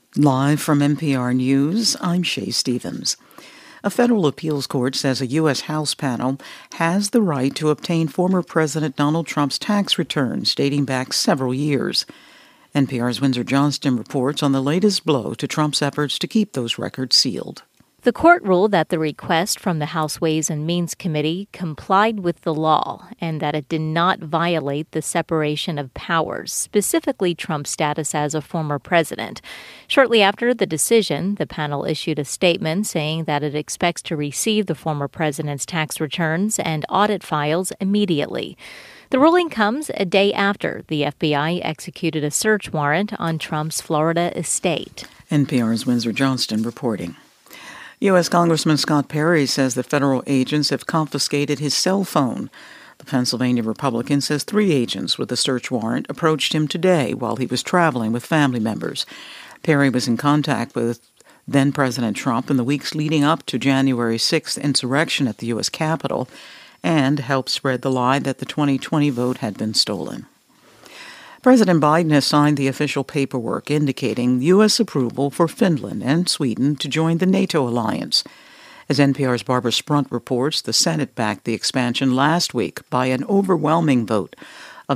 Live from NPR News, I'm Shay Stevens. A federal appeals court says a U.S. House panel has the right to obtain former President Donald Trump's tax returns dating back several years. NPR's Windsor Johnston reports on the latest blow to Trump's efforts to keep those records sealed. The court ruled that the request from the House Ways and Means Committee complied with the law and that it did not violate the separation of powers, specifically Trump's status as a former president. Shortly after the decision, the panel issued a statement saying that it expects to receive the former president's tax returns and audit files immediately. The ruling comes a day after the FBI executed a search warrant on Trump's Florida estate. NPR's Windsor Johnston reporting. U.S. Congressman Scott Perry says that federal agents have confiscated his cell phone. The Pennsylvania Republican says 3 agents with a search warrant approached him today while he was traveling with family members. Perry was in contact with then-President Trump in the weeks leading up to January 6th insurrection at the U.S. Capitol and helped spread the lie that the 2020 vote had been stolen. President Biden has signed the official paperwork indicating U.S. approval for Finland and Sweden to join the NATO alliance. As NPR's Barbara Sprunt reports, the Senate backed the expansion last week by an overwhelming vote of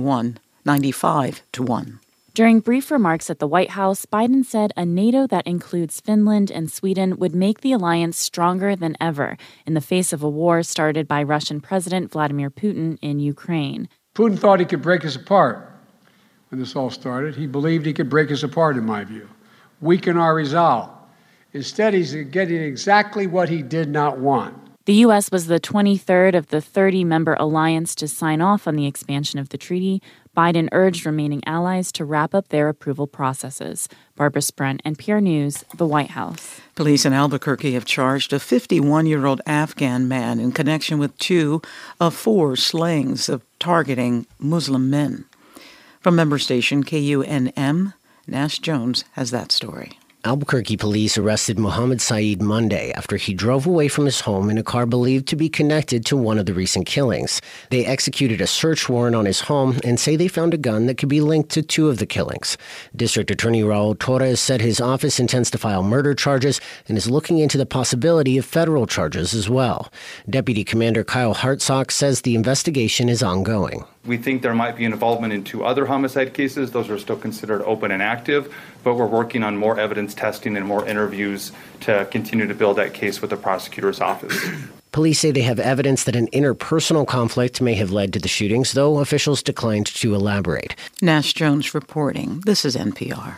95 to 1. During brief remarks at the White House, Biden said a NATO that includes Finland and Sweden would make the alliance stronger than ever in the face of a war started by Russian President Vladimir Putin in Ukraine. Putin thought he could break us apart. When this all started, he believed he could break us apart, in my view, weaken our resolve. Instead, he's getting exactly what he did not want. The U.S. was the 23rd of the 30-member alliance to sign off on the expansion of the treaty. Biden urged remaining allies to wrap up their approval processes. Barbara Sprunt, NPR News, the White House. Police in Albuquerque have charged a 51-year-old Afghan man in connection with 2 of 4 slayings of targeting Muslim men. From member station KUNM, Nash Jones has that story. Albuquerque police arrested Mohammed Saeed Monday after he drove away from his home in a car believed to be connected to one of the recent killings. They executed a search warrant on his home and say they found a gun that could be linked to 2 of the killings. District Attorney Raul Torres said his office intends to file murder charges and is looking into the possibility of federal charges as well. Deputy Commander Kyle Hartsock says the investigation is ongoing. We think there might be involvement in 2 other homicide cases. Those are still considered open and active, but we're working on more evidence testing and more interviews to continue to build that case with the prosecutor's office. Police say they have evidence that an interpersonal conflict may have led to the shootings, though officials declined to elaborate. Nash Jones reporting. This is NPR.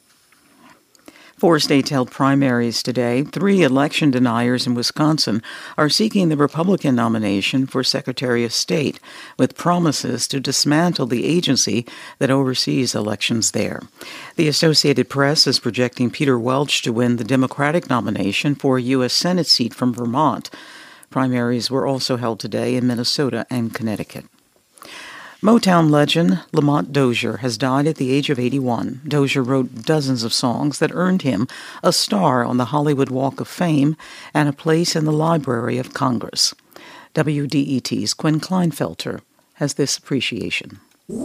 4 states held primaries today. 3 election deniers in Wisconsin are seeking the Republican nomination for Secretary of State, with promises to dismantle the agency that oversees elections there. The Associated Press is projecting Peter Welch to win the Democratic nomination for a U.S. Senate seat from Vermont. Primaries were also held today in Minnesota and Connecticut. Motown legend Lamont Dozier has died at the age of 81. Dozier wrote dozens of songs that earned him a star on the Hollywood Walk of Fame and a place in the Library of Congress. WDET's Quinn Kleinfelter has this appreciation.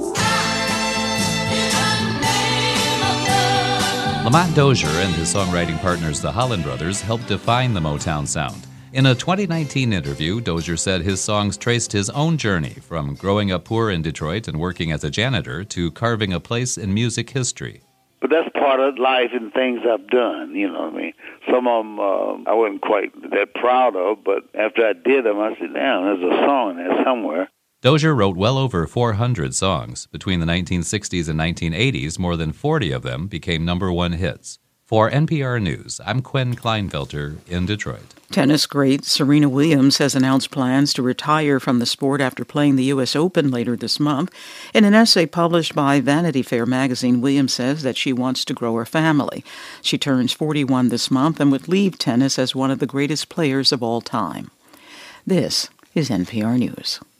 Lamont Dozier and his songwriting partners, the Holland Brothers, helped define the Motown sound. In a 2019 interview, Dozier said his songs traced his own journey from growing up poor in Detroit and working as a janitor to carving a place in music history. But that's part of life and things I've done, you know what I mean? Some of them I wasn't quite that proud of, but after I did them, I said, damn, there's a song there somewhere. Dozier wrote well over 400 songs. Between the 1960s and 1980s, more than 40 of them became #1 hits. For NPR News, I'm Quinn Kleinfelter in Detroit. Tennis great Serena Williams has announced plans to retire from the sport after playing the U.S. Open later this month. In an essay published by Vanity Fair magazine, Williams says that she wants to grow her family. She turns 41 this month and would leave tennis as one of the greatest players of all time. This is NPR News.